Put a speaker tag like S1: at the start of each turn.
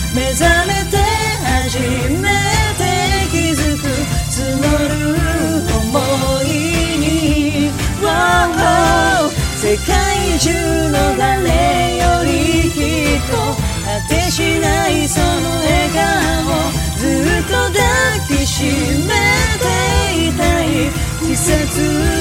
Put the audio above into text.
S1: 目覚めて初めて気づく募る想いに、世界中の誰よりきっと果てしないその笑顔、ずっと抱きしめていたい季節